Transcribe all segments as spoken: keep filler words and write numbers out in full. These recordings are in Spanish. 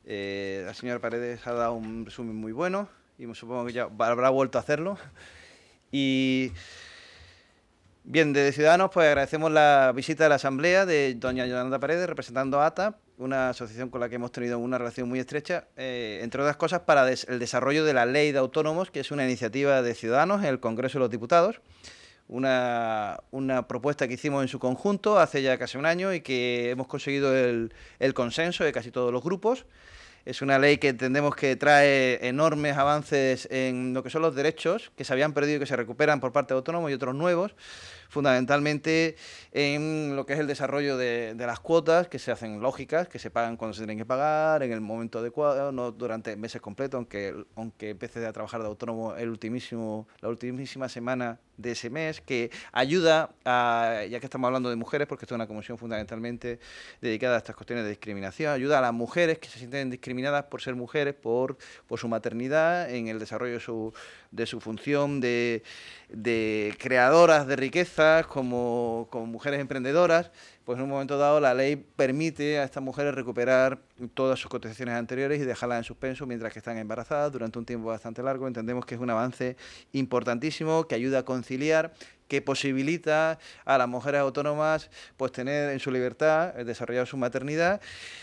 Eh, la señora Paredes ha dado un resumen muy bueno y supongo que ya habrá vuelto a hacerlo. Y bien, desde Ciudadanos pues agradecemos la visita de la Asamblea de doña Yolanda Paredes, representando a ATA, una asociación con la que hemos tenido una relación muy estrecha, eh, entre otras cosas para des el desarrollo de la Ley de Autónomos, que es una iniciativa de Ciudadanos en el Congreso de los Diputados, una, una propuesta que hicimos en su conjunto hace ya casi un año y que hemos conseguido el, el consenso de casi todos los grupos. Es una ley que entendemos que trae enormes avances en lo que son los derechos que se habían perdido y que se recuperan por parte de autónomos y otros nuevos, fundamentalmente en lo que es el desarrollo de, de las cuotas, que se hacen lógicas, que se pagan cuando se tienen que pagar, en el momento adecuado, no durante meses completos, aunque, aunque empieces a trabajar de autónomo el ultimísimo, la ultimísima semana de ese mes, que ayuda a, ya que estamos hablando de mujeres, porque esto es una comisión fundamentalmente dedicada a estas cuestiones de discriminación, ayuda a las mujeres que se sienten discriminadas por ser mujeres, por, por su maternidad, en el desarrollo de su, de su función de, de creadoras de riquezas, como, como mujeres emprendedoras. Pues en un momento dado la ley permite a estas mujeres recuperar todas sus cotizaciones anteriores y dejarlas en suspenso mientras que están embarazadas durante un tiempo bastante largo. Entendemos que es un avance importantísimo que ayuda a conciliar, que posibilita a las mujeres autónomas pues tener en su libertad desarrollar su maternidad.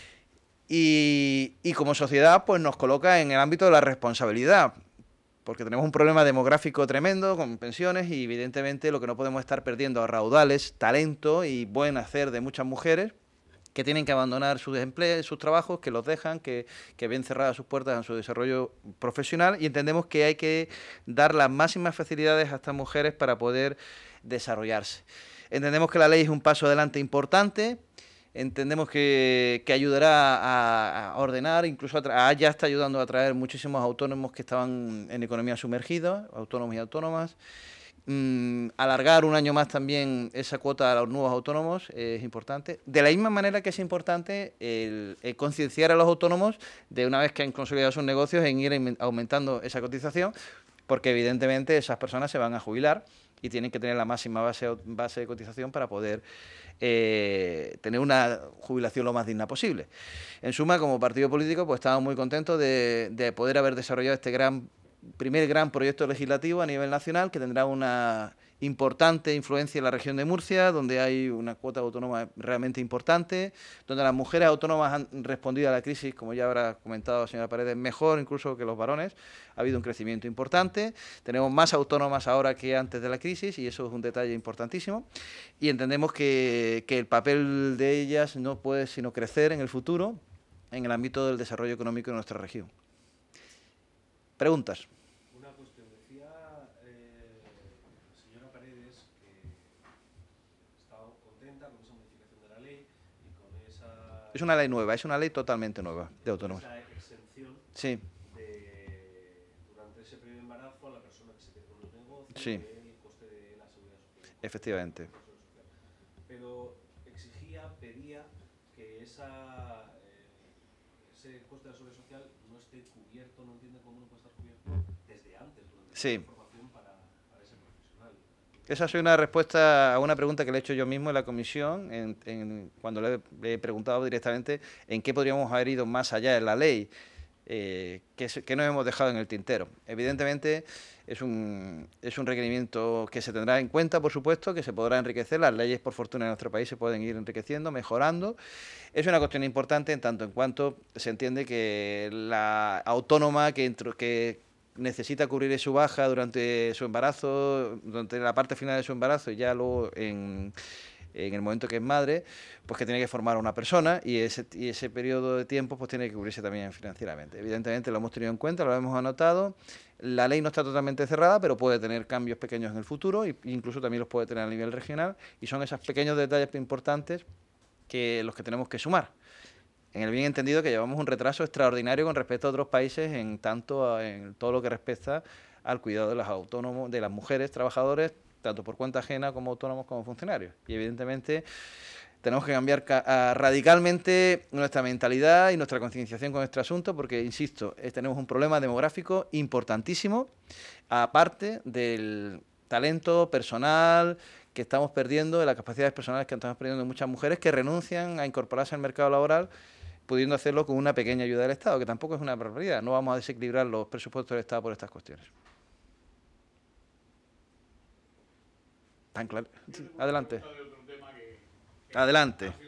Y, y como sociedad pues nos coloca en el ámbito de la responsabilidad, porque tenemos un problema demográfico tremendo con pensiones y evidentemente lo que no podemos estar perdiendo a raudales, talento y buen hacer de muchas mujeres que tienen que abandonar sus empleos, sus trabajos, que los dejan, que, que ven cerradas sus puertas en su desarrollo profesional, y entendemos que hay que dar las máximas facilidades a estas mujeres para poder desarrollarse. Entendemos que la ley es un paso adelante importante. Entendemos que, que ayudará a, a ordenar, incluso a, a, ya está ayudando a atraer muchísimos autónomos que estaban en economía sumergida, autónomos y autónomas. Mm, alargar un año más también esa cuota a los nuevos autónomos eh, es importante. De la misma manera que es importante el, el concienciar a los autónomos de una vez que han consolidado sus negocios en ir aumentando esa cotización, porque evidentemente esas personas se van a jubilar y tienen que tener la máxima base, base de cotización para poder eh, tener una jubilación lo más digna posible. En suma, como partido político, pues estamos muy contentos de, de poder haber desarrollado este gran, primer gran proyecto legislativo a nivel nacional, que tendrá una importante influencia en la región de Murcia, donde hay una cuota autónoma realmente importante, donde las mujeres autónomas han respondido a la crisis, como ya habrá comentado la señora Paredes, mejor incluso que los varones. Ha habido un crecimiento importante, tenemos más autónomas ahora que antes de la crisis y eso es un detalle importantísimo, y entendemos que, que el papel de ellas no puede sino crecer en el futuro en el ámbito del desarrollo económico de nuestra región. Preguntas. Una cuestión, decía eh, la señora Paredes que estaba contenta con esa modificación de la ley y con esa... Es una ley nueva, es una ley totalmente nueva de con autónomos. esa exención Sí. de, durante ese periodo de embarazo a la persona que se quede con los negocios, Sí. del coste de la seguridad social. Efectivamente. Pero exigía, pedía que esa, eh, ese coste de la seguridad social no esté cubierto, no entiende cómo no puede estar cubierto desde antes, durante Sí. la formación para, para ese profesional. Esa es una respuesta a una pregunta que le he hecho yo mismo en la comisión, en, en, cuando le, le he preguntado directamente en qué podríamos haber ido más allá de la ley, eh, que, que nos hemos dejado en el tintero. Evidentemente es un, es un requerimiento que se tendrá en cuenta, por supuesto, que se podrá enriquecer. Las leyes, por fortuna, en nuestro país se pueden ir enriqueciendo, mejorando. Es una cuestión importante en tanto en cuanto se entiende que la autónoma que, que necesita cubrir su baja durante su embarazo, durante la parte final de su embarazo y ya luego en, en el momento que es madre, pues que tiene que formar a una persona y ese, y ese periodo de tiempo pues tiene que cubrirse también financieramente. Evidentemente lo hemos tenido en cuenta, lo hemos anotado. La ley no está totalmente cerrada, pero puede tener cambios pequeños en el futuro e incluso también los puede tener a nivel regional y son esos pequeños detalles importantes que los que tenemos que sumar. En el bien entendido que llevamos un retraso extraordinario con respecto a otros países en tanto en todo lo que respecta al cuidado de los autónomos, de las mujeres trabajadores, tanto por cuenta ajena como autónomos como funcionarios. Y evidentemente tenemos que cambiar radicalmente nuestra mentalidad y nuestra concienciación con este asunto porque, insisto, tenemos un problema demográfico importantísimo, aparte del talento personal que estamos perdiendo, de las capacidades personales que estamos perdiendo de muchas mujeres que renuncian a incorporarse al mercado laboral pudiendo hacerlo con una pequeña ayuda del Estado, que tampoco es una barbaridad. No vamos a desequilibrar los presupuestos del Estado por estas cuestiones. Tan claro. Sí, adelante. Adelante.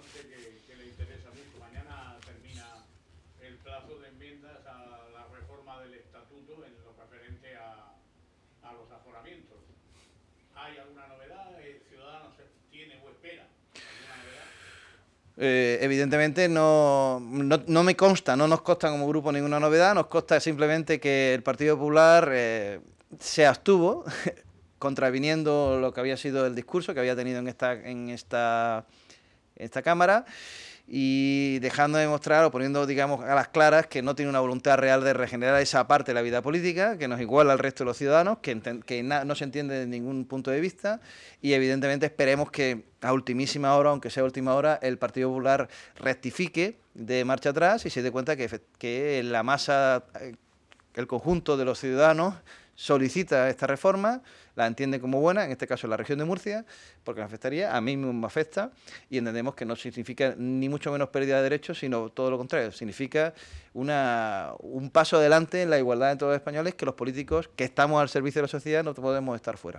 Eh, evidentemente no, no, no me consta, no nos consta como grupo ninguna novedad, nos consta simplemente que el Partido Popular eh, se abstuvo, contraviniendo lo que había sido el discurso que había tenido en esta, en esta, en esta Cámara, y dejando de mostrar o poniendo, digamos, a las claras que no tiene una voluntad real de regenerar esa parte de la vida política, que nos iguala al resto de los ciudadanos, que, que na no se entiende desde ningún punto de vista, y evidentemente esperemos que a ultimísima hora, aunque sea última hora, el Partido Popular rectifique de marcha atrás y se dé cuenta que, que la masa, el conjunto de los ciudadanos solicita esta reforma, la entiende como buena, en este caso en la región de Murcia, porque nos afectaría, a mí me afecta, y entendemos que no significa ni mucho menos pérdida de derechos, sino todo lo contrario, significa una, un paso adelante en la igualdad de todos los españoles, que los políticos que estamos al servicio de la sociedad no podemos estar fuera.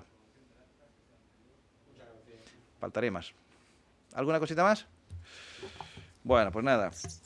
Faltaría más. ¿Alguna cosita más? Bueno, pues nada.